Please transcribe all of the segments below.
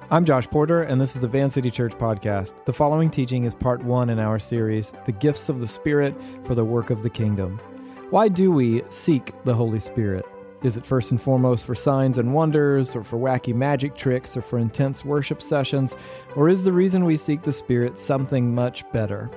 I'm Josh Porter, and this is the Van City Church Podcast. The following teaching is part 1 in our series, The Gifts of the Spirit for the Work of the Kingdom. Why do we seek the Holy Spirit? Is it first and foremost for signs and wonders, or for wacky magic tricks, or for intense worship sessions? Or is the reason we seek the Spirit something much better?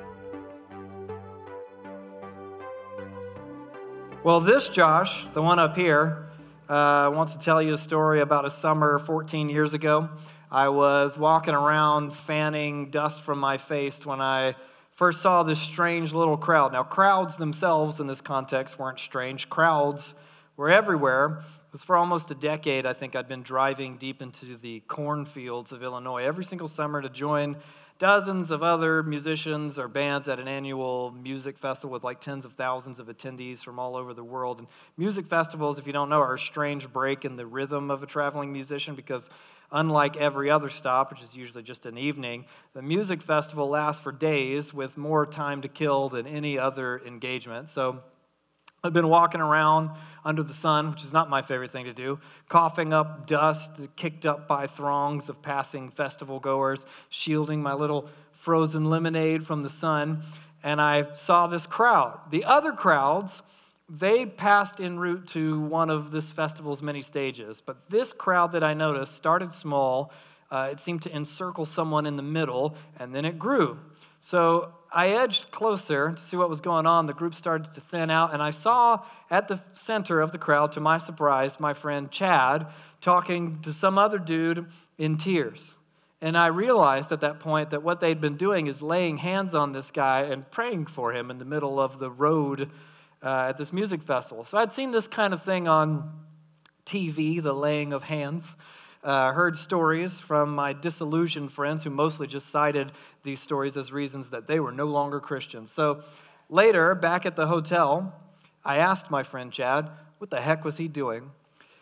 Well, this Josh, the one up here, wants to tell you a story about a summer 14 years ago. I was walking around fanning dust from my face when I first saw this strange little crowd. Now, crowds themselves in this context weren't strange. Crowds were everywhere. It was for almost a decade, I think, I'd been driving deep into the cornfields of Illinois every single summer to join dozens of other musicians or bands at an annual music festival with like tens of thousands of attendees from all over the world. And music festivals, if you don't know, are a strange break in the rhythm of a traveling musician because unlike every other stop, which is usually just an evening, the music festival lasts for days with more time to kill than any other engagement. So I've been walking around under the sun, which is not my favorite thing to do, coughing up dust kicked up by throngs of passing festival goers, shielding my little frozen lemonade from the sun, and I saw this crowd. The other crowds, they passed en route to one of this festival's many stages, but this crowd that I noticed started small. It seemed to encircle someone in the middle, and then it grew. So I edged closer to see what was going on. The group started to thin out, and I saw at the center of the crowd, to my surprise, my friend Chad talking to some other dude in tears. And I realized at that point that what they'd been doing is laying hands on this guy and praying for him in the middle of the road at this music festival. So I'd seen this kind of thing on TV, the laying of hands. Heard stories from my disillusioned friends who mostly just cited these stories as reasons that they were no longer Christians. So later, back at the hotel, I asked my friend Chad, what the heck was he doing?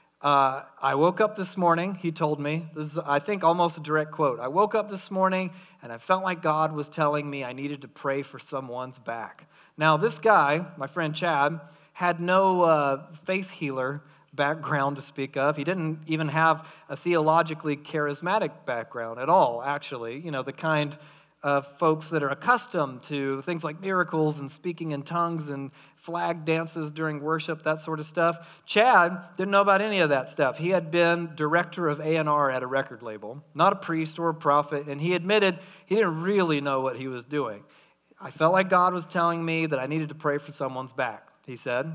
I woke up this morning, he told me, this is, I think, almost a direct quote. I woke up this morning and I felt like God was telling me I needed to pray for someone's back. Now, this guy, my friend Chad, had no faith healer background to speak of. He didn't even have a theologically charismatic background at all, actually. You know, the kind of folks that are accustomed to things like miracles and speaking in tongues and flag dances during worship, that sort of stuff. Chad didn't know about any of that stuff. He had been director of A&R at a record label, not a priest or a prophet, and he admitted he didn't really know what he was doing. I felt like God was telling me that I needed to pray for someone's back, he said.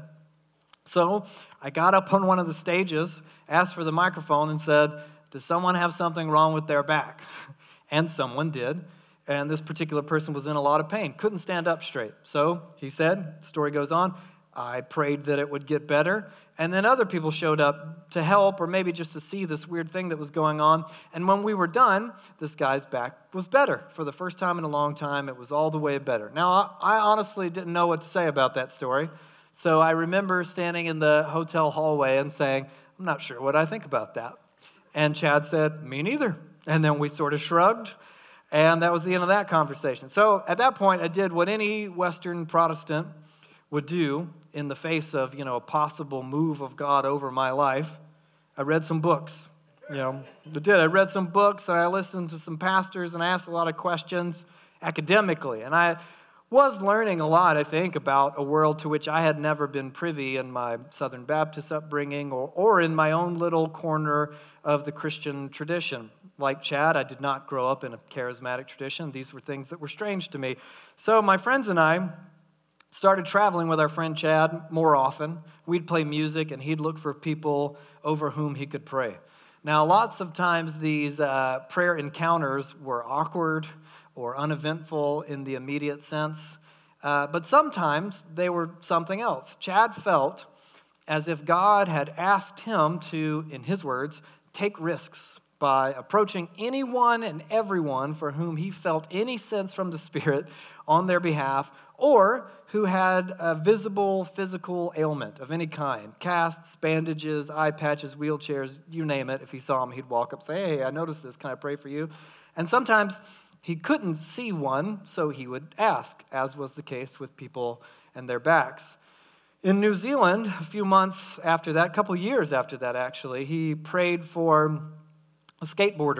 So I got up on one of the stages, asked for the microphone, and said, does someone have something wrong with their back? And someone did. And this particular person was in a lot of pain, couldn't stand up straight. So he said, the story goes on, I prayed that it would get better. And then other people showed up to help or maybe just to see this weird thing that was going on. And when we were done, this guy's back was better. For the first time in a long time, it was all the way better. Now, I honestly didn't know what to say about that story. So I remember standing in the hotel hallway and saying, I'm not sure what I think about that. And Chad said, me neither. And then we sort of shrugged, and that was the end of that conversation. So at that point, I did what any Western Protestant would do in the face of, a possible move of God over my life. I read some books. I read some books, and I listened to some pastors, and I asked a lot of questions academically. And I was learning a lot, I think, about a world to which I had never been privy in my Southern Baptist upbringing or in my own little corner of the Christian tradition. Like Chad, I did not grow up in a charismatic tradition. These were things that were strange to me. So my friends and I started traveling with our friend Chad more often. We'd play music, and he'd look for people over whom he could pray. Now, lots of times these prayer encounters were awkward or uneventful in the immediate sense, but sometimes they were something else. Chad felt as if God had asked him to, in his words, take risks by approaching anyone and everyone for whom he felt any sense from the Spirit on their behalf, or who had a visible physical ailment of any kind, casts, bandages, eye patches, wheelchairs, you name it. If he saw him, he'd walk up and say, hey, I noticed this, can I pray for you? And sometimes he couldn't see one, so he would ask, as was the case with people and their backs. In New Zealand, a few months after that, a couple years after that actually, he prayed for a skateboarder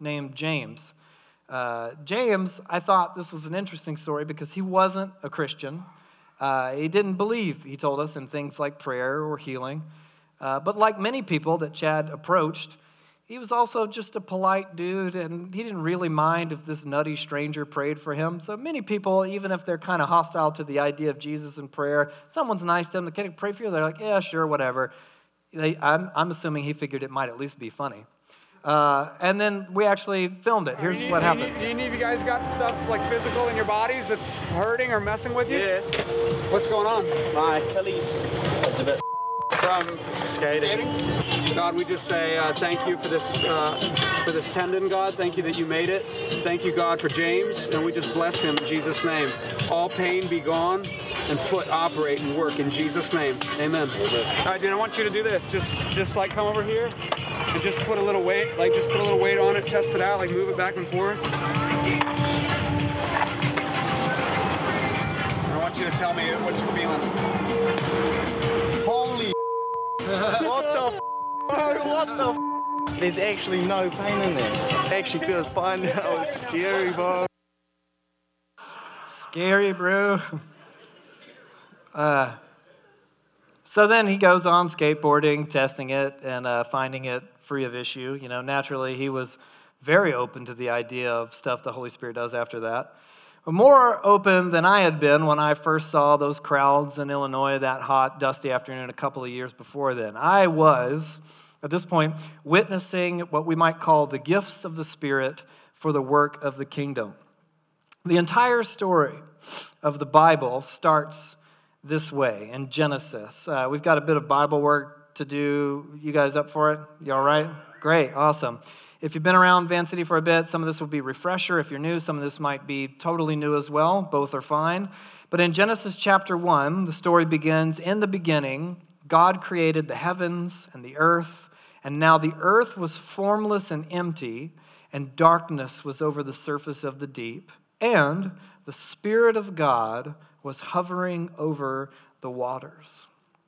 named James. James, I thought this was an interesting story because he wasn't a Christian. He didn't believe, he told us, in things like prayer or healing. But like many people that Chad approached, he was also just a polite dude, and he didn't really mind if this nutty stranger prayed for him. So many people, even if they're kind of hostile to the idea of Jesus and prayer, someone's nice to them, they can't pray for you, they're like, yeah, sure, whatever. I'm assuming he figured it might at least be funny. And then we actually filmed it. Here's what happened. Do any of you guys got stuff like physical in your bodies that's hurting or messing with you? Yeah. What's going on? My Achilles is a bit From skating. God, we just say thank you for this tendon, God. Thank you that you made it. Thank you, God, for James, and we just bless him in Jesus' name. All pain be gone, and foot operate and work in Jesus' name. Amen. All right, dude, I want you to do this. Just like come over here and just put a little weight, on it, test it out, like move it back and forth. I want you to tell me what you're feeling. Holy what the bro, what the There's actually no pain in there. I actually feel fine now. It's scary, bro. Scary, bro. So then he goes on skateboarding, testing it, and finding it free of issue. You know, naturally, he was very open to the idea of stuff the Holy Spirit does after that. But more open than I had been when I first saw those crowds in Illinois that hot, dusty afternoon a couple of years before then. I was, at this point, witnessing what we might call the gifts of the Spirit for the work of the kingdom. The entire story of the Bible starts this way in Genesis. We've got a bit of Bible work to do. You guys up for it? You all right? Great, awesome. If you've been around Van City for a bit, some of this will be refresher. If you're new, some of this might be totally new as well. Both are fine. But in Genesis chapter 1, the story begins, in the beginning, God created the heavens and the earth, and now the earth was formless and empty, and darkness was over the surface of the deep, and the Spirit of God was hovering over the waters.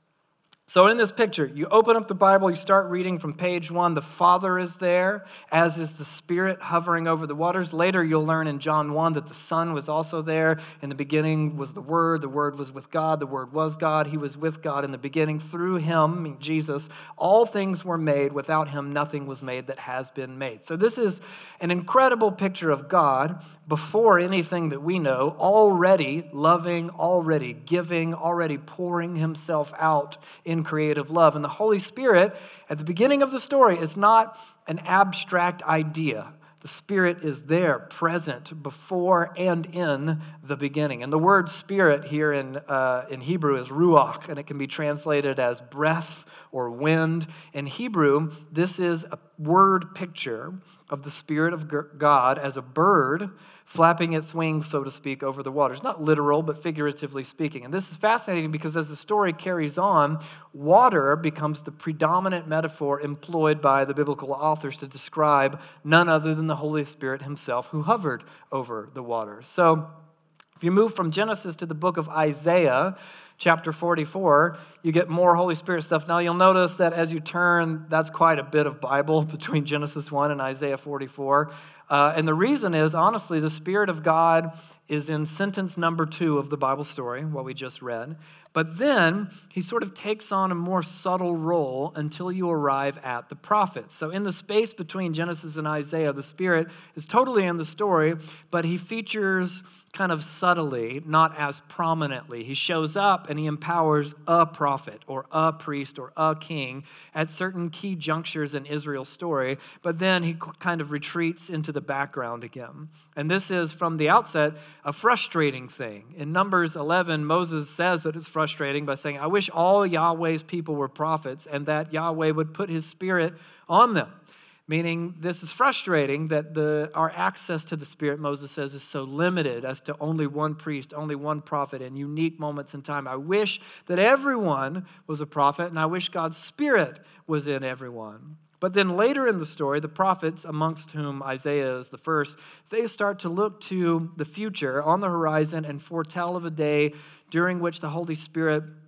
So in this picture, you open up the Bible, you start reading from page 1, the Father is there, as is the Spirit hovering over the waters. Later you'll learn in John 1 that the Son was also there. In the beginning was the Word was with God, the Word was God, He was with God in the beginning. Through Him, Jesus, all things were made. Without Him, nothing was made that has been made. So this is an incredible picture of God before anything that we know, already loving, already giving, already pouring Himself out in creative love. And the Holy Spirit, at the beginning of the story, is not an abstract idea. The Spirit is there, present, before and in the beginning. And the word Spirit here in Hebrew is ruach, and it can be translated as breath or wind. In Hebrew, this is a word picture of the Spirit of God as a bird flapping its wings, so to speak, over the waters. Not literal, but figuratively speaking. And this is fascinating because as the story carries on, water becomes the predominant metaphor employed by the biblical authors to describe none other than the Holy Spirit Himself who hovered over the waters. So if you move from Genesis to the book of Isaiah, chapter 44, you get more Holy Spirit stuff. Now you'll notice that as you turn, that's quite a bit of Bible between Genesis 1 and Isaiah 44. And the reason is, honestly, the Spirit of God is in sentence number 2 of the Bible story, what we just read. But then He sort of takes on a more subtle role until you arrive at the prophets. So in the space between Genesis and Isaiah, the Spirit is totally in the story, but He features kind of subtly, not as prominently. He shows up and He empowers a prophet or a priest or a king at certain key junctures in Israel's story, but then He kind of retreats into the background again. And this is, from the outset, a frustrating thing. In Numbers 11, Moses says that it's frustrating by saying, I wish all Yahweh's people were prophets and that Yahweh would put His Spirit on them. Meaning this is frustrating that our access to the Spirit, Moses says, is so limited as to only one priest, only one prophet in unique moments in time. I wish that everyone was a prophet, and I wish God's Spirit was in everyone. But then later in the story, the prophets, amongst whom Isaiah is the first, they start to look to the future on the horizon and foretell of a day during which the Holy Spirit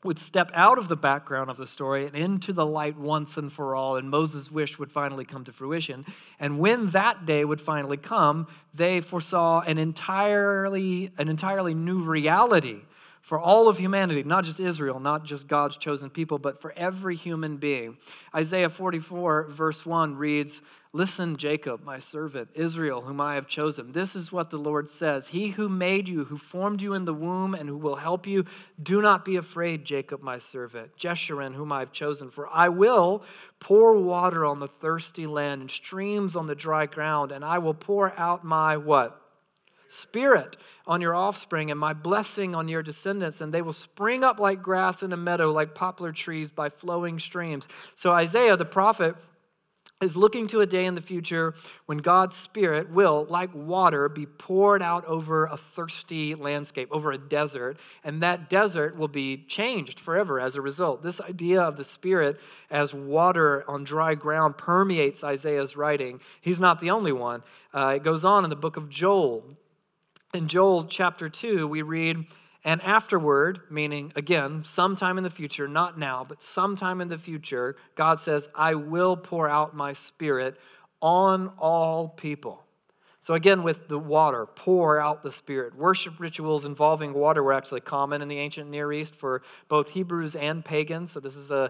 would step out of the background of the story and into the light once and for all, and Moses' wish would finally come to fruition. And when that day would finally come, they foresaw an entirely new reality for all of humanity, not just Israel, not just God's chosen people, but for every human being. Isaiah 44, verse 1 reads, "Listen, Jacob, my servant, Israel, whom I have chosen. This is what the Lord says. He who made you, who formed you in the womb, and who will help you, do not be afraid, Jacob, my servant, Jeshurun, whom I have chosen. For I will pour water on the thirsty land and streams on the dry ground, and I will pour out my" what? "Spirit on your offspring and my blessing on your descendants, and they will spring up like grass in a meadow, like poplar trees by flowing streams." So Isaiah, the prophet, is looking to a day in the future when God's Spirit will, like water, be poured out over a thirsty landscape, over a desert, and that desert will be changed forever as a result. This idea of the Spirit as water on dry ground permeates Isaiah's writing. He's not the only one. It goes on in the book of Joel. In Joel chapter 2, we read, "And afterward," meaning, again, sometime in the future, not now, but sometime in the future, God says, "I will pour out my Spirit on all people." So again, with the water, pour out the Spirit. Worship rituals involving water were actually common in the ancient Near East for both Hebrews and pagans. So this is a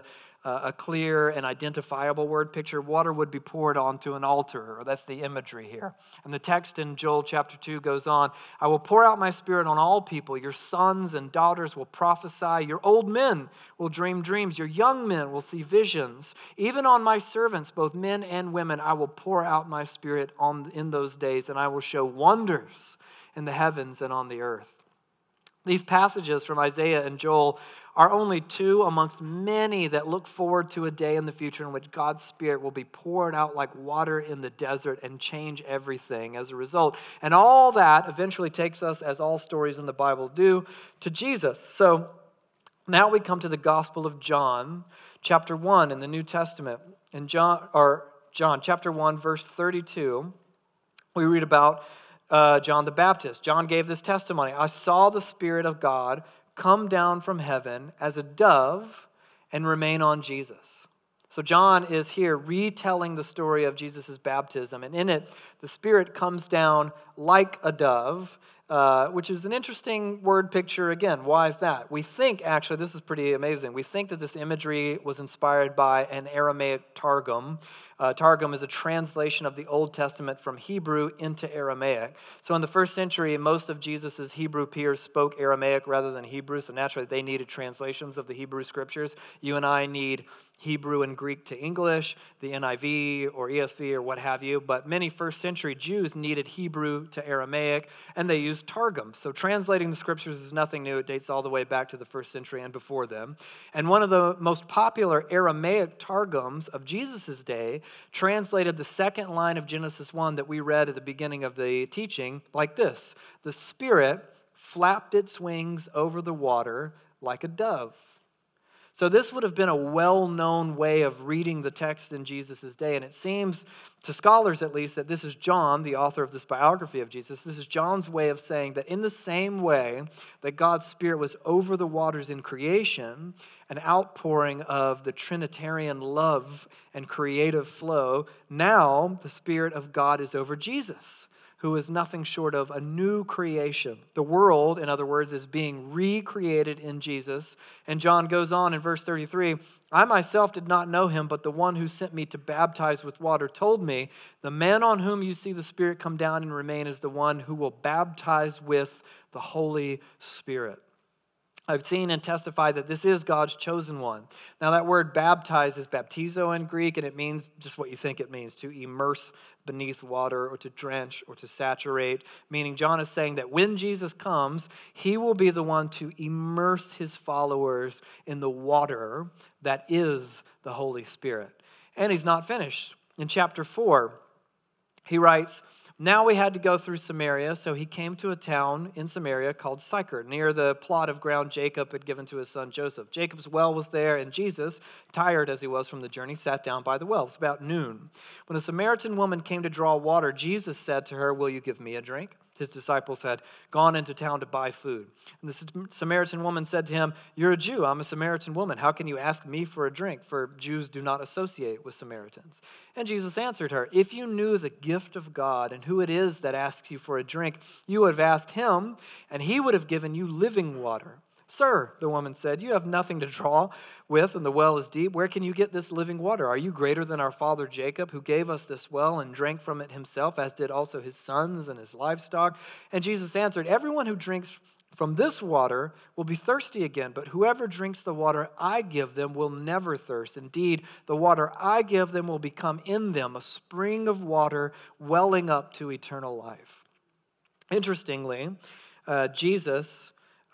clear and identifiable word picture. Water would be poured onto an altar, or that's the imagery here. And the text in Joel chapter 2 goes on, "I will pour out my Spirit on all people. Your sons and daughters will prophesy. Your old men will dream dreams. Your young men will see visions. Even on my servants, both men and women, I will pour out my Spirit in those days, and I will show wonders in the heavens and on the earth." These passages from Isaiah and Joel are only two amongst many that look forward to a day in the future in which God's Spirit will be poured out like water in the desert and change everything as a result. And all that eventually takes us, as all stories in the Bible do, to Jesus. So now we come to the Gospel of John, chapter 1 in the New Testament. In John chapter 1, verse 32, we read about John the Baptist. John gave this testimony, "I saw the Spirit of God come down from heaven as a dove and remain on Jesus." So John is here retelling the story of Jesus' baptism, and in it, the Spirit comes down like a dove, which is an interesting word picture again. Why is that? We think, actually, this is pretty amazing, we think that this imagery was inspired by an Aramaic Targum. Targum is a translation of the Old Testament from Hebrew into Aramaic. So in the first century, most of Jesus' Hebrew peers spoke Aramaic rather than Hebrew, so naturally they needed translations of the Hebrew scriptures. You and I need Hebrew and Greek to English, the NIV or ESV or what have you, but many first century Jews needed Hebrew to Aramaic, and they used Targum. So translating the scriptures is nothing new. It dates all the way back to the first century and before them. And one of the most popular Aramaic Targums of Jesus' day translated the second line of Genesis 1 that we read at the beginning of the teaching like this: "The Spirit flapped its wings over the water like a dove." So this would have been a well-known way of reading the text in Jesus' day, and it seems, to scholars at least, that this is John, the author of this biography of Jesus, this is John's way of saying that in the same way that God's Spirit was over the waters in creation, an outpouring of the Trinitarian love and creative flow, now the Spirit of God is over Jesus, who is nothing short of a new creation. The world, in other words, is being recreated in Jesus. And John goes on in verse 33, "I myself did not know him, but the one who sent me to baptize with water told me, the man on whom you see the Spirit come down and remain is the one who will baptize with the Holy Spirit." I've seen and testified that this is God's chosen one. Now that word baptize is baptizo in Greek, and it means just what you think it means, to immerse beneath water or to drench or to saturate, meaning John is saying that when Jesus comes, he will be the one to immerse his followers in the water that is the Holy Spirit. And he's not finished. In chapter 4, he writes, "Now we had to go through Samaria, so he came to a town in Samaria called Sychar, near the plot of ground Jacob had given to his son Joseph. Jacob's well was there, and Jesus, tired as he was from the journey, sat down by the well. It was about noon. When a Samaritan woman came to draw water, Jesus said to her, 'Will you give me a drink?' His disciples had gone into town to buy food. And the Samaritan woman said to him, "You're a Jew, I'm a Samaritan woman. How can you ask me for a drink? For Jews do not associate with Samaritans." And Jesus answered her, "If you knew the gift of God and who it is that asks you for a drink, you would have asked him, and he would have given you living water." "Sir," the woman said, "you have nothing to draw with, and the well is deep. Where can you get this living water? Are you greater than our father Jacob, who gave us this well and drank from it himself, as did also his sons and his livestock?" And Jesus answered, "Everyone who drinks from this water will be thirsty again, but whoever drinks the water I give them will never thirst. Indeed, the water I give them will become in them a spring of water welling up to eternal life." Interestingly, Jesus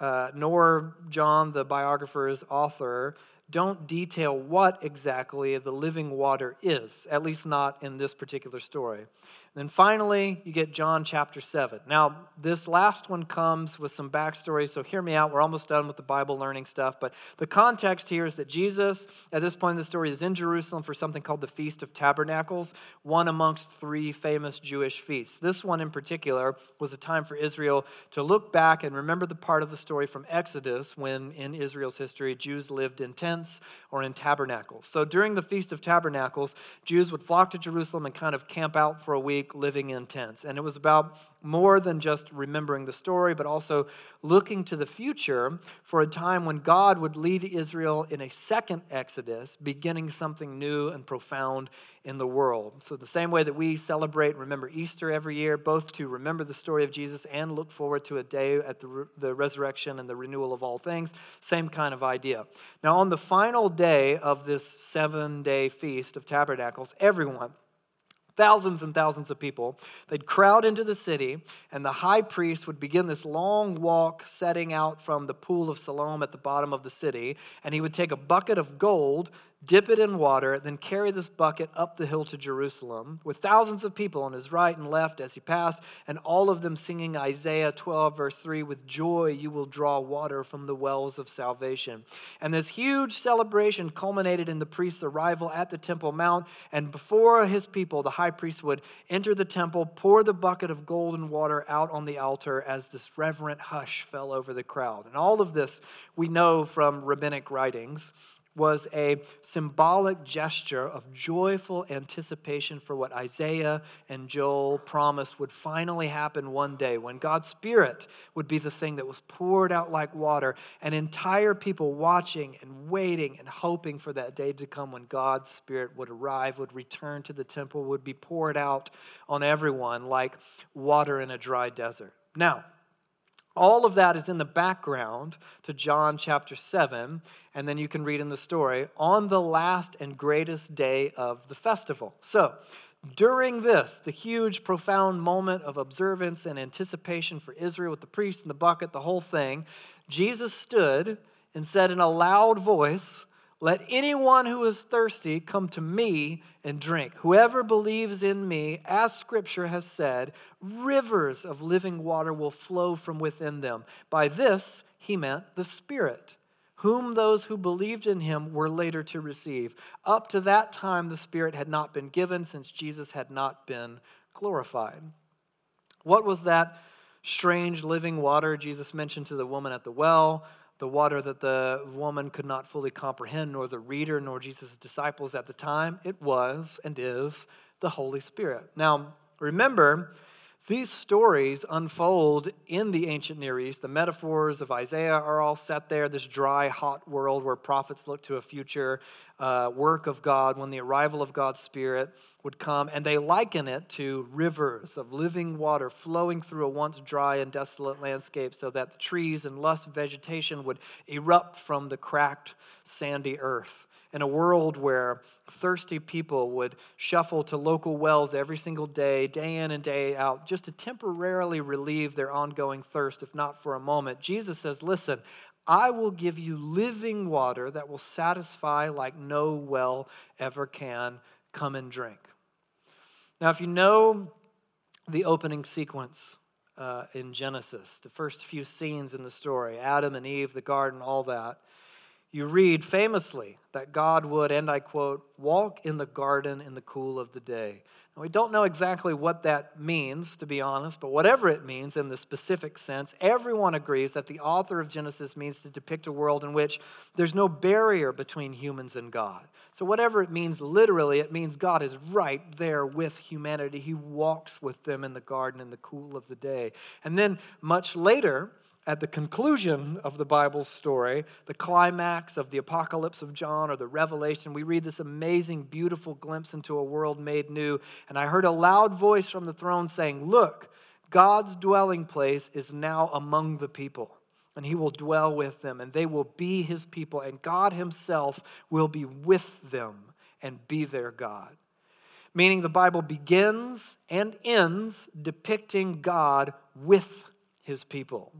nor John, the biographer's author, don't detail what exactly the living water is, at least not in this particular story. And then finally, you get John chapter 7. Now, this last one comes with some backstory, so hear me out. We're almost done with the Bible learning stuff. But the context here is that Jesus, at this point in the story, is in Jerusalem for something called the Feast of Tabernacles, one amongst three famous Jewish feasts. This one in particular was a time for Israel to look back and remember the part of the story from Exodus when, in Israel's history, Jews lived in tents or in tabernacles. So during the Feast of Tabernacles, Jews would flock to Jerusalem and kind of camp out for a week, living in tents. And it was about more than just remembering the story, but also looking to the future for a time when God would lead Israel in a second Exodus, beginning something new and profound in the world. So the same way that we celebrate and remember Easter every year, both to remember the story of Jesus and look forward to a day at the resurrection and the renewal of all things, same kind of idea. Now, on the final day of this 7-day Feast of Tabernacles, everyone, thousands and thousands of people, they'd crowd into the city, and the high priest would begin this long walk setting out from the pool of Siloam at the bottom of the city, and he would take a bucket of gold, dip it in water, then carry this bucket up the hill to Jerusalem with thousands of people on his right and left as he passed, and all of them singing Isaiah 12, verse 3, "With joy you will draw water from the wells of salvation." And this huge celebration culminated in the priest's arrival at the Temple Mount, and before his people, the high priest would enter the temple, pour the bucket of golden water out on the altar as this reverent hush fell over the crowd. And all of this we know from rabbinic writings was a symbolic gesture of joyful anticipation for what Isaiah and Joel promised would finally happen one day, when God's Spirit would be the thing that was poured out like water, and entire people watching and waiting and hoping for that day to come when God's Spirit would arrive, would return to the temple, would be poured out on everyone like water in a dry desert. Now, all of that is in the background to John chapter 7, and then you can read in the story, on the last and greatest day of the festival. So, during this, the huge, profound moment of observance and anticipation for Israel with the priest and the bucket, the whole thing, Jesus stood and said in a loud voice, "Let anyone who is thirsty come to me and drink. Whoever believes in me, as Scripture has said, rivers of living water will flow from within them." By this, he meant the Spirit, whom those who believed in him were later to receive. Up to that time, the Spirit had not been given, since Jesus had not been glorified. What was that strange living water Jesus mentioned to the woman at the well? The water that the woman could not fully comprehend, nor the reader, nor Jesus' disciples at the time. It was and is the Holy Spirit. Now, remember, these stories unfold in the ancient Near East. The metaphors of Isaiah are all set there, this dry, hot world where prophets look to a future work of God when the arrival of God's Spirit would come. And they liken it to rivers of living water flowing through a once dry and desolate landscape, so that the trees and lush vegetation would erupt from the cracked, sandy earth. In a world where thirsty people would shuffle to local wells every single day in and day out, just to temporarily relieve their ongoing thirst, if not for a moment, Jesus says, listen, I will give you living water that will satisfy like no well ever can. Come and drink. Now, if you know the opening sequence in Genesis, the first few scenes in the story, Adam and Eve, the garden, all that, you read famously that God would, and I quote, walk in the garden in the cool of the day. And we don't know exactly what that means, to be honest, but whatever it means in the specific sense, everyone agrees that the author of Genesis means to depict a world in which there's no barrier between humans and God. So whatever it means literally, it means God is right there with humanity. He walks with them in the garden in the cool of the day. And then much later, at the conclusion of the Bible story, the climax of the Apocalypse of John or the Revelation, we read this amazing, beautiful glimpse into a world made new. And I heard a loud voice from the throne saying, "Look, God's dwelling place is now among the people, and he will dwell with them, and they will be his people, and God himself will be with them and be their God." Meaning the Bible begins and ends depicting God with his people.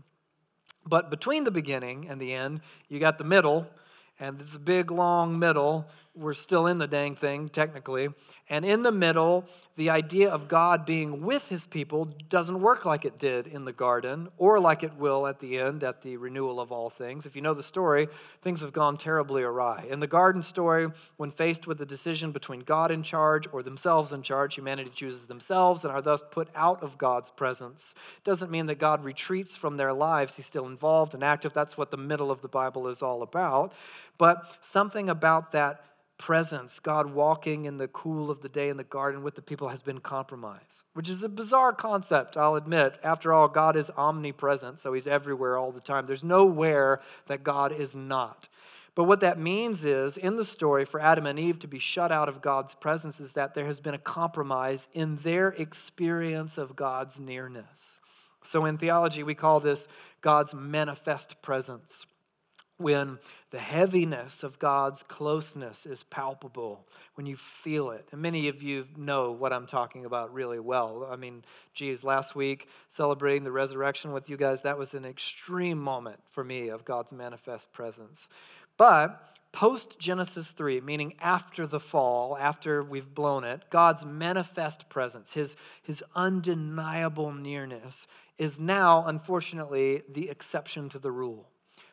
But between the beginning and the end, you got the middle, and it's a big, long middle. We're still in the dang thing, technically. And in the middle, the idea of God being with his people doesn't work like it did in the garden, or like it will at the end, at the renewal of all things. If you know the story, things have gone terribly awry. In the garden story, when faced with the decision between God in charge or themselves in charge, humanity chooses themselves and are thus put out of God's presence. It doesn't mean that God retreats from their lives. He's still involved and active. That's what the middle of the Bible is all about. But something about that presence, God walking in the cool of the day in the garden with the people, has been compromised, which is a bizarre concept, I'll admit. After all, God is omnipresent, so he's everywhere all the time. There's nowhere that God is not. But what that means is, in the story, for Adam and Eve to be shut out of God's presence is that there has been a compromise in their experience of God's nearness. So in theology, we call this God's manifest presence. When the heaviness of God's closeness is palpable, when you feel it. And many of you know what I'm talking about really well. I mean, geez, last week, celebrating the resurrection with you guys, that was an extreme moment for me of God's manifest presence. But post-Genesis 3, meaning after the fall, after we've blown it, God's manifest presence, his undeniable nearness, is now, unfortunately, the exception to the rule.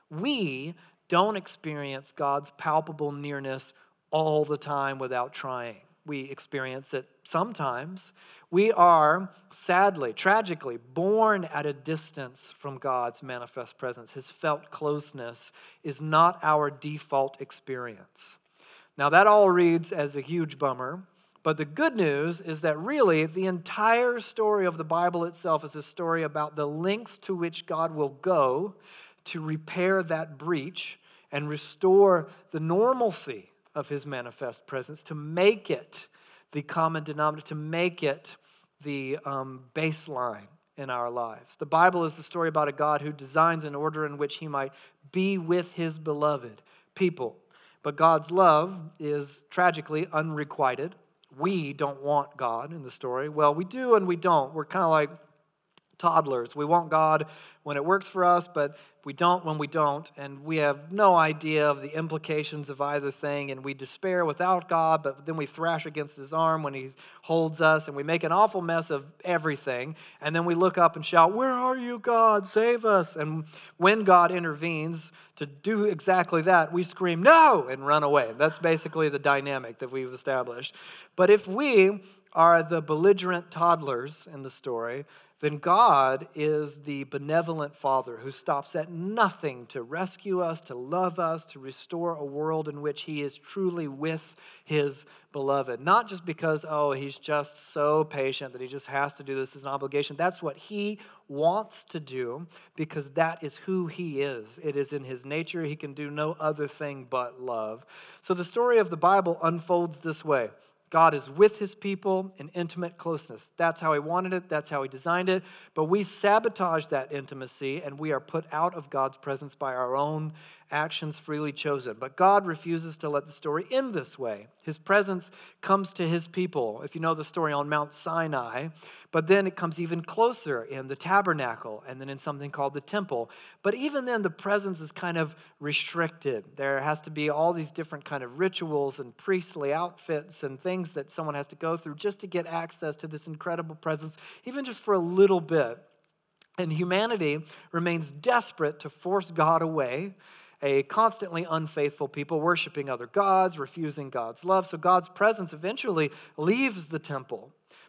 We don't experience God's palpable nearness all the time without trying. We experience it sometimes. We are, sadly, tragically, born at a distance from God's manifest presence. His felt closeness is not our default experience. Now, that all reads as a huge bummer, but the good news is that really the entire story of the Bible itself is a story about the lengths to which God will go to repair that breach and restore the normalcy of his manifest presence, to make it the common denominator, to make it the baseline in our lives. The Bible is the story about a God who designs an order in which he might be with his beloved people. But God's love is tragically unrequited. We don't want God in the story. Well, we do and we don't. We're kind of like toddlers. We want God when it works for us, but we don't when we don't, and we have no idea of the implications of either thing, and we despair without God, but then we thrash against his arm when he holds us, and we make an awful mess of everything, and then we look up and shout, "Where are you, God? Save us!" And when God intervenes to do exactly that, we scream, "No!" and run away. That's basically the dynamic that we've established. But if we are the belligerent toddlers in the story, then God is the benevolent Father who stops at nothing to rescue us, to love us, to restore a world in which he is truly with his beloved. Not just because, he's just so patient that he just has to do this as an obligation. That's what he wants to do because that is who he is. It is in his nature. He can do no other thing but love. So the story of the Bible unfolds this way. God is with his people in intimate closeness. That's how he wanted it. That's how he designed it. But we sabotage that intimacy and we are put out of God's presence by our own actions freely chosen. But God refuses to let the story end this way. His presence comes to his people, if you know the story, on Mount Sinai. But then it comes even closer in the tabernacle and then in something called the temple. But even then, the presence is kind of restricted. There has to be all these different kind of rituals and priestly outfits and things that someone has to go through just to get access to this incredible presence, even just for a little bit. And humanity remains desperate to force God away, a constantly unfaithful people worshiping other gods, refusing God's love. So God's presence eventually leaves the temple.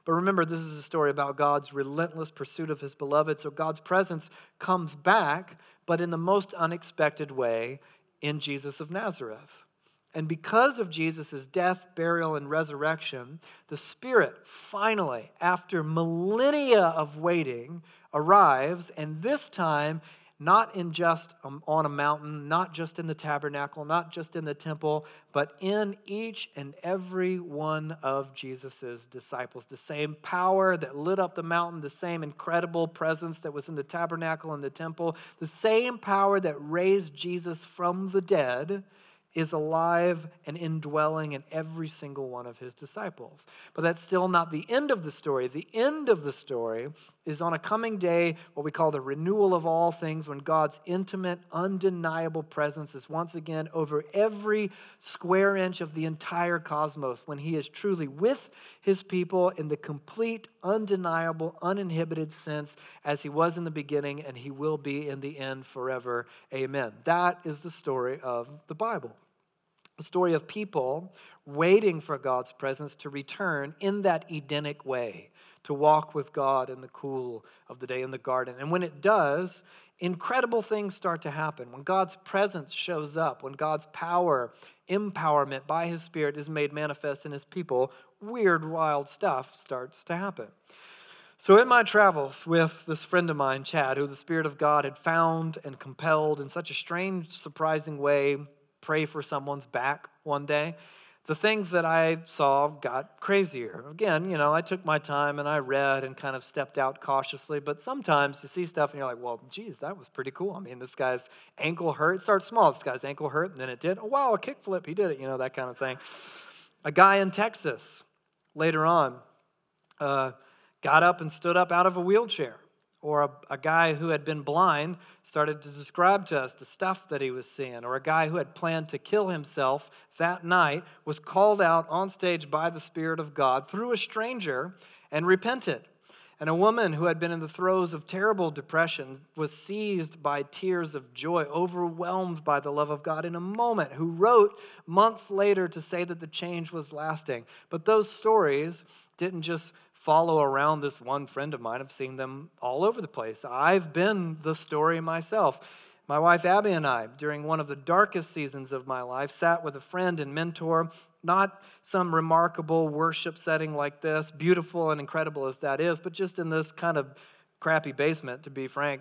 But remember, this is a story about God's relentless pursuit of his beloved. So God's presence comes back, but in the most unexpected way in Jesus of Nazareth. And because of Jesus' death, burial, and resurrection, the Spirit finally, after millennia of waiting, arrives, and this time, not in just on a mountain, not just in the tabernacle, not just in the temple, but in each and every one of Jesus' disciples. The same power that lit up the mountain, the same incredible presence that was in the tabernacle and the temple, the same power that raised Jesus from the dead is alive and indwelling in every single one of his disciples. But that's still not the end of the story. The end of the story is on a coming day, what we call the renewal of all things, when God's intimate, undeniable presence is once again over every square inch of the entire cosmos, when he is truly with his people in the complete, undeniable, uninhibited sense as he was in the beginning and he will be in the end forever. Amen. That is the story of the Bible. A story of people waiting for God's presence to return in that Edenic way, to walk with God in the cool of the day in the garden. And when it does, incredible things start to happen. When God's presence shows up, when God's power, empowerment by his Spirit is made manifest in his people, weird, wild stuff starts to happen. So in my travels with this friend of mine, Chad, who the Spirit of God had found and compelled in such a strange, surprising way, pray for someone's back one day, the things that I saw got crazier. Again, I took my time and I read and kind of stepped out cautiously, but sometimes you see stuff and you're like, well, geez, that was pretty cool. I mean, this guy's ankle hurt. It starts small. This guy's ankle hurt, and then it did. Oh, wow, a kickflip. He did it, that kind of thing. A guy in Texas later on got up and stood up out of a wheelchair. Or a guy who had been blind started to describe to us the stuff that he was seeing. Or a guy who had planned to kill himself that night was called out on stage by the Spirit of God through a stranger and repented. And a woman who had been in the throes of terrible depression was seized by tears of joy, overwhelmed by the love of God in a moment, who wrote months later to say that the change was lasting. But those stories didn't just follow around this one friend of mine. I've seen them all over the place. I've been the story myself. My wife Abby and I, during one of the darkest seasons of my life, sat with a friend and mentor, not some remarkable worship setting like this, beautiful and incredible as that is, but just in this kind of crappy basement, to be frank.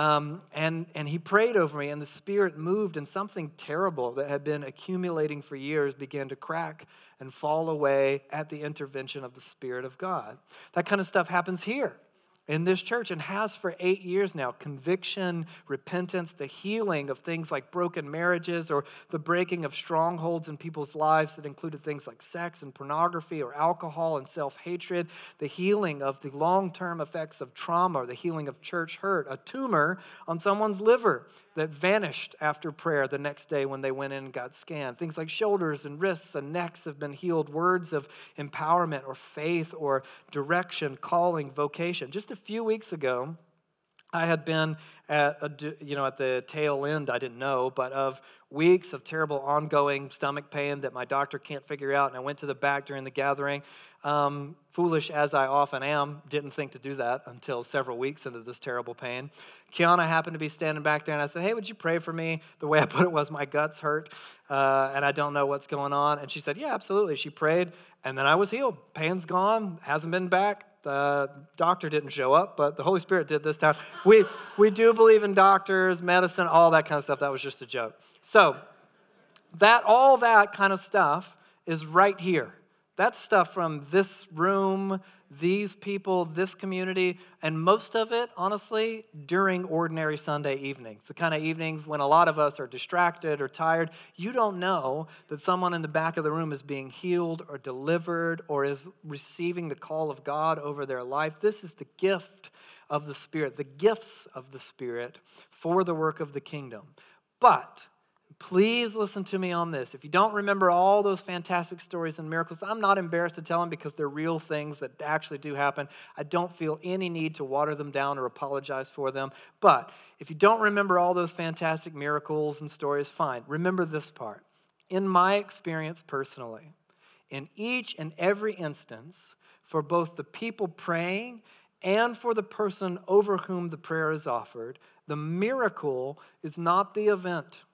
And he prayed over me, and the Spirit moved, and something terrible that had been accumulating for years began to crack and fall away at the intervention of the Spirit of God. That kind of stuff happens here in this church and has for 8 years now. Conviction, repentance, the healing of things like broken marriages or the breaking of strongholds in people's lives that included things like sex and pornography or alcohol and self-hatred, the healing of the long-term effects of trauma or the healing of church hurt, a tumor on someone's liver that vanished after prayer the next day when they went in and got scanned. Things like shoulders and wrists and necks have been healed. Words of empowerment or faith or direction, calling, vocation. Just a few weeks ago, I had been at the tail end, I didn't know, but of weeks of terrible ongoing stomach pain that my doctor can't figure out, and I went to the back during the gathering. Foolish as I often am, didn't think to do that until several weeks into this terrible pain. Kiana happened to be standing back there, and I said, hey, would you pray for me? The way I put it was, my guts hurt, and I don't know what's going on. And she said, yeah, absolutely. She prayed, and then I was healed. Pain's gone, hasn't been back. The doctor didn't show up, but the Holy Spirit did this time. We do believe in doctors, medicine, all that kind of stuff. That was just a joke. So all that kind of stuff is right here. That's stuff from this room, these people, this community, and most of it, honestly, during ordinary Sunday evenings. The kind of evenings when a lot of us are distracted or tired. You don't know that someone in the back of the room is being healed or delivered or is receiving the call of God over their life. This is the gift of the Spirit, the gifts of the Spirit for the work of the kingdom. But please listen to me on this. If you don't remember all those fantastic stories and miracles, I'm not embarrassed to tell them because they're real things that actually do happen. I don't feel any need to water them down or apologize for them. But if you don't remember all those fantastic miracles and stories, fine. Remember this part. In my experience personally, in each and every instance, for both the people praying and for the person over whom the prayer is offered. The miracle is not the event.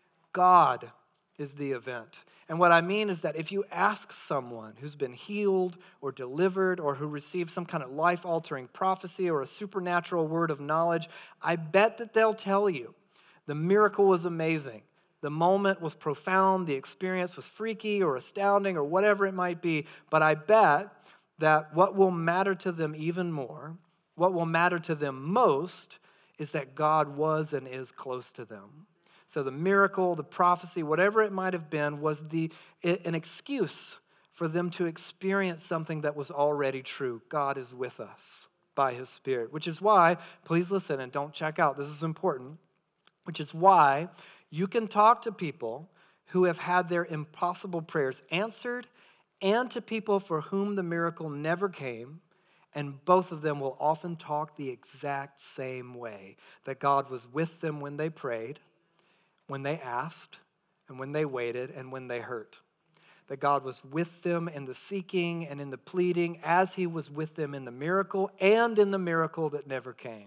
God is the event. And what I mean is that if you ask someone who's been healed or delivered or who received some kind of life-altering prophecy or a supernatural word of knowledge, I bet that they'll tell you the miracle was amazing. The moment was profound. The experience was freaky or astounding or whatever it might be. But I bet that what will matter to them even more, what will matter to them most, is that God was and is close to them. So the miracle, the prophecy, whatever it might have been, was an excuse for them to experience something that was already true. God is with us by his Spirit, which is why, please listen and don't check out, this is important, which is why you can talk to people who have had their impossible prayers answered and to people for whom the miracle never came, and both of them will often talk the exact same way, that God was with them when they prayed, when they asked, and when they waited, and when they hurt. That God was with them in the seeking and in the pleading as he was with them in the miracle and in the miracle that never came.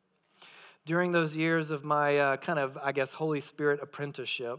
During those years of my Holy Spirit apprenticeship,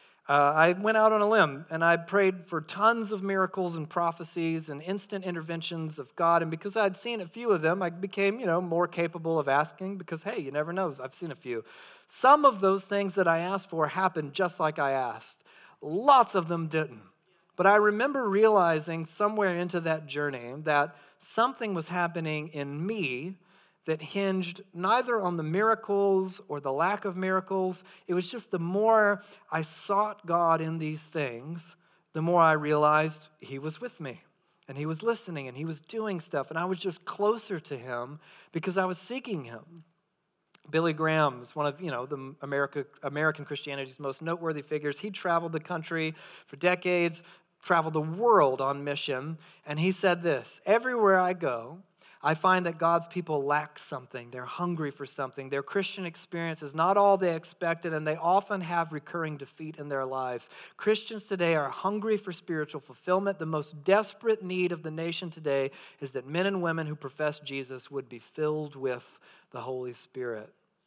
I went out on a limb and I prayed for tons of miracles and prophecies and instant interventions of God. And because I'd seen a few of them, I became, more capable of asking because, hey, you never know, I've seen a few. Some of those things that I asked for happened just like I asked. Lots of them didn't. But I remember realizing somewhere into that journey that something was happening in me that hinged neither on the miracles or the lack of miracles. It was just the more I sought God in these things, the more I realized he was with me and he was listening and he was doing stuff and I was just closer to him because I was seeking him. Billy Graham is one of, the American Christianity's most noteworthy figures. He traveled the country for decades, traveled the world on mission, and he said this: everywhere I go, I find that God's people lack something. They're hungry for something. Their Christian experience is not all they expected, and they often have recurring defeat in their lives. Christians today are hungry for spiritual fulfillment. The most desperate need of the nation today is that men and women who profess Jesus would be filled with the Holy Spirit.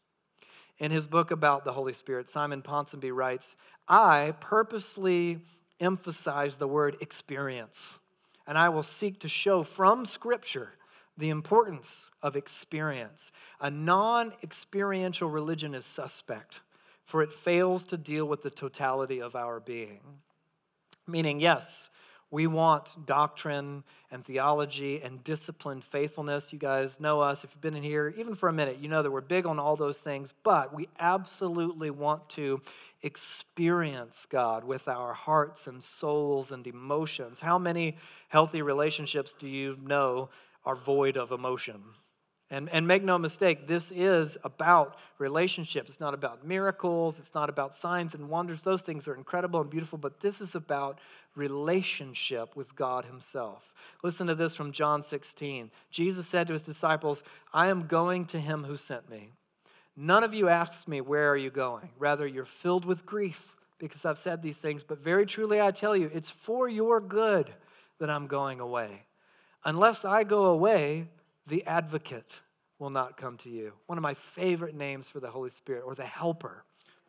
In his book about the Holy Spirit, Simon Ponsonby writes, I purposely emphasize the word experience, and I will seek to show from Scripture the importance of experience. A non-experiential religion is suspect, for it fails to deal with the totality of our being. Meaning, yes, we want doctrine and theology and disciplined faithfulness. You guys know us. If you've been in here even for a minute, you know that we're big on all those things, but we absolutely want to experience God with our hearts and souls and emotions. How many healthy relationships do you know are void of emotion? And make no mistake, this is about relationships. It's not about miracles. It's not about signs and wonders. Those things are incredible and beautiful, but this is about relationship with God himself. Listen to this from John 16. Jesus said to his disciples, I am going to him who sent me. None of you asks me, where are you going? Rather, you're filled with grief because I've said these things. But very truly, I tell you, it's for your good that I'm going away. Unless I go away, the advocate will not come to you. One of my favorite names for the Holy Spirit, or the helper.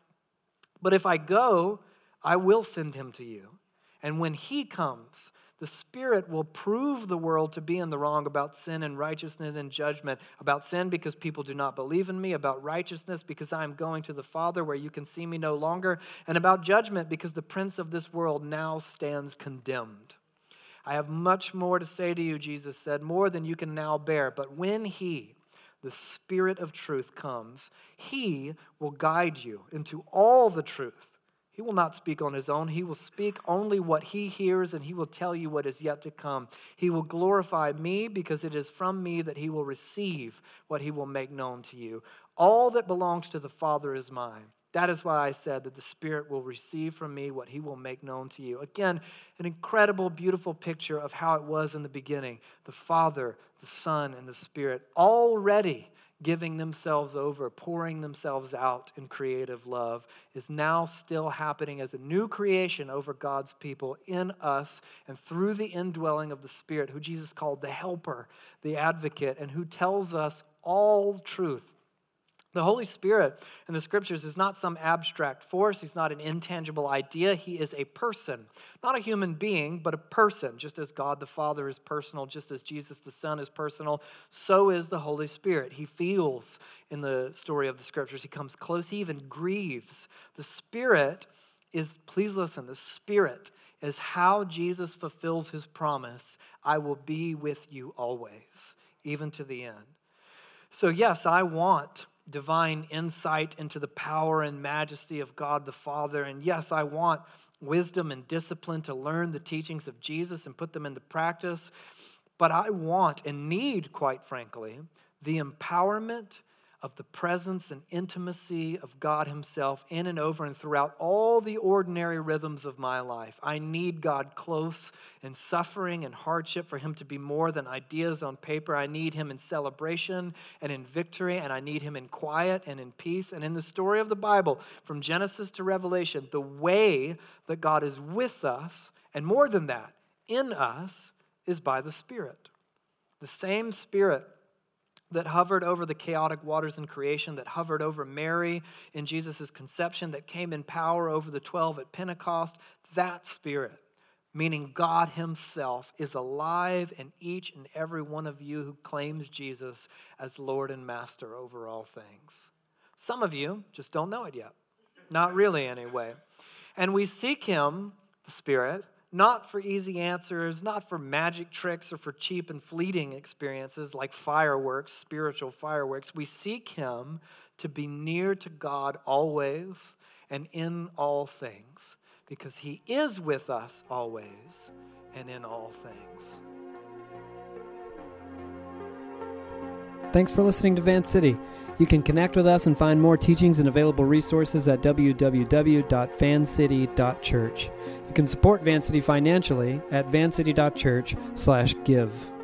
But if I go, I will send him to you. And when he comes, the Spirit will prove the world to be in the wrong about sin and righteousness and judgment. About sin because people do not believe in me. About righteousness because I am going to the Father where you can see me no longer. And about judgment because the prince of this world now stands condemned. I have much more to say to you, Jesus said, more than you can now bear. But when he, the Spirit of truth, comes, he will guide you into all the truth. He will not speak on his own. He will speak only what he hears, and he will tell you what is yet to come. He will glorify me because it is from me that he will receive what he will make known to you. All that belongs to the Father is mine. That is why I said that the Spirit will receive from me what he will make known to you. Again, an incredible, beautiful picture of how it was in the beginning. The Father, the Son, and the Spirit already giving themselves over, pouring themselves out in creative love, is now still happening as a new creation over God's people in us and through the indwelling of the Spirit, who Jesus called the helper, the advocate, and who tells us all truth. The Holy Spirit in the Scriptures is not some abstract force. He's not an intangible idea. He is a person, not a human being, but a person. Just as God the Father is personal, just as Jesus the Son is personal, so is the Holy Spirit. He feels in the story of the Scriptures. He comes close. He even grieves. The Spirit is, please listen, the Spirit is how Jesus fulfills his promise, I will be with you always, even to the end. So yes, I want divine insight into the power and majesty of God the Father. And yes, I want wisdom and discipline to learn the teachings of Jesus and put them into practice. But I want and need, quite frankly, the empowerment of the presence and intimacy of God himself in and over and throughout all the ordinary rhythms of my life. I need God close in suffering and hardship for him to be more than ideas on paper. I need him in celebration and in victory, and I need him in quiet and in peace. And in the story of the Bible, from Genesis to Revelation, the way that God is with us, and more than that, in us, is by the Spirit. The same Spirit that hovered over the chaotic waters in creation, that hovered over Mary in Jesus' conception, that came in power over the 12 at Pentecost, that Spirit, meaning God himself, is alive in each and every one of you who claims Jesus as Lord and Master over all things. Some of you just don't know it yet. Not really, anyway. And we seek him, the Spirit, not for easy answers, not for magic tricks or for cheap and fleeting experiences like fireworks, spiritual fireworks. We seek him to be near to God always and in all things, because he is with us always and in all things. Thanks for listening to Van City. You can connect with us and find more teachings and available resources at www.vancity.church. You can support Van City financially at vancity.church/give.